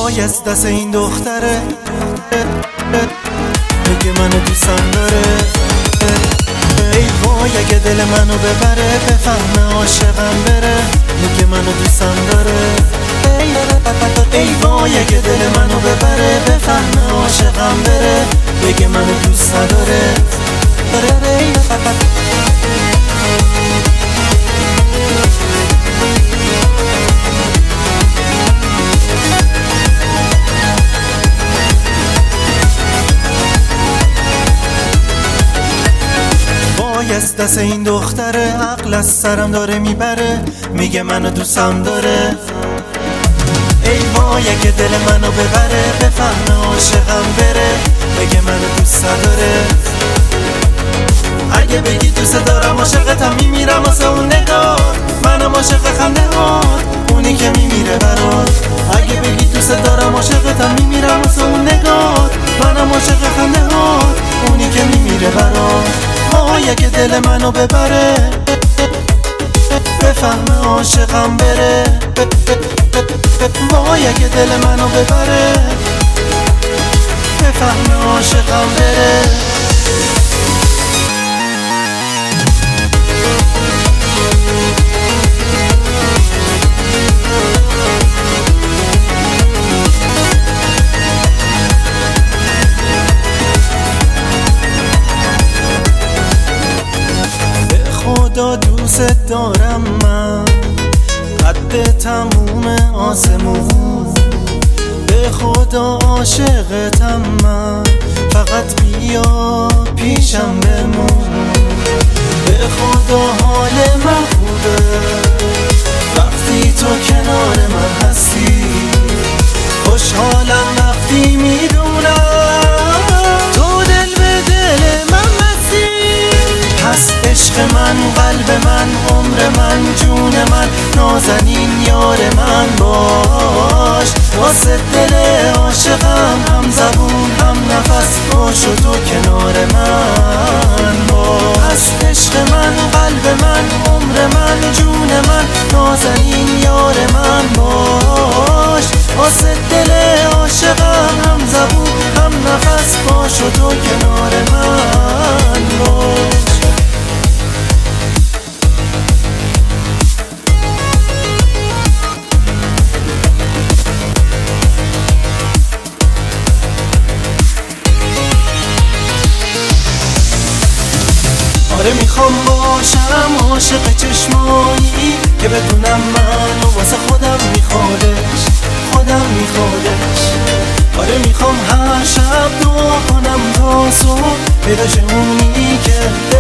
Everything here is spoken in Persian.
وای از دست این دختره بگه منو دوستم داره. ای وای اگه دل منو ببره بفهمه عاشقم بره بگه منو دوستم داره. ای وای اگه دل منو ببره بفهمه عاشقم بره بگه منو دوست نداره. وای از دست این دختره عقل از سرم داره میبره میگه منو دوستم داره. ای وای اگه دل منو ببره بفهمه عاشقم بره بگه منو دوست داره. اگه بگی دوست دارم عاشقتم میمیرم واسه اون نگاه منم عاشق خنده ها اونی که میمیره برات. اگه بگی دوست دارم عاشقتم میمیرم واسه اون نگاه منم عاشق خنده ها اونی که میمیره برات. وای اگه دل منو ببره بفهمه عاشقم بره. وای اگه دل منو ببره بفهمه عاشقم بره. خدا دوست دارم من قد تموم آسمون به خدا عاشقتم من فقط بیا پیشم بمون. به خدا حال من خوبه وقتی تو کنار من هستی خوشحالم وقتی میدونم تو دل به دل من بستی. پس عشق من قلب من عمر من جون من نازنین یار من باش. واسه دل عاشقم هم زبون هم نفس باش و تو کنار من باش. پس عشق من قلب من عمر من جون من نازنین یار من باش. واسه دل عاشقم هم زبون هم نفس باش و تو کنار من باش. آره میخوام باشم عاشق چشمایی که بدونم منو واسه خودم میخوادش خودم میخوادش. آره میخوام هر شب دعا کنم تا صبح پیداش اونی که